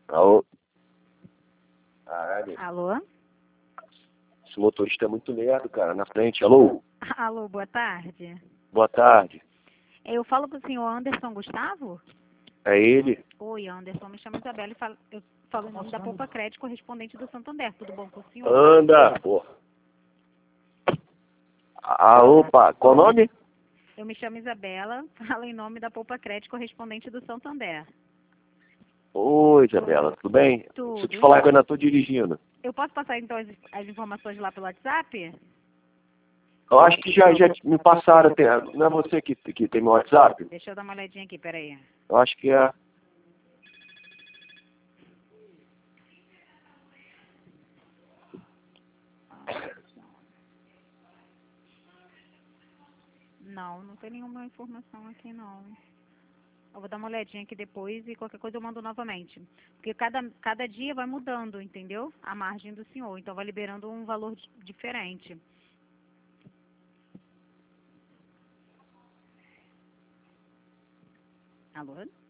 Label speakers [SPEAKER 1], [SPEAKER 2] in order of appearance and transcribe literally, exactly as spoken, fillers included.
[SPEAKER 1] Alô? Caralho,
[SPEAKER 2] Alô?
[SPEAKER 1] esse motorista é muito lerdo, cara, na frente. Alô?
[SPEAKER 2] Alô, boa tarde.
[SPEAKER 1] Boa tarde.
[SPEAKER 2] Eu falo para o senhor Anderson Gustavo?
[SPEAKER 1] É ele?
[SPEAKER 2] Oi, Anderson, me chamo Isabela e falo, eu falo em nome da Poupa Crédito, correspondente do Santander. Tudo bom com o senhor?
[SPEAKER 1] Anda, porra. Ah, opa, qual o nome?
[SPEAKER 2] Eu me chamo Isabela, falo em nome da Poupa Crédito, correspondente do Santander.
[SPEAKER 1] Oi, Isabela, tudo bem?
[SPEAKER 2] Tudo.
[SPEAKER 1] Deixa eu te falar que eu ainda tô dirigindo.
[SPEAKER 2] Eu posso passar então as, as informações lá pelo WhatsApp?
[SPEAKER 1] Eu acho que já, já me passaram até. Não é você que, que tem meu WhatsApp?
[SPEAKER 2] Deixa eu dar uma olhadinha aqui, peraí.
[SPEAKER 1] Eu acho que é.
[SPEAKER 2] Não, não tem nenhuma informação aqui não. Eu vou dar uma olhadinha aqui depois e qualquer coisa eu mando novamente. Porque cada, cada dia vai mudando, entendeu? A margem do senhor. Então vai liberando um valor di- diferente. Alô?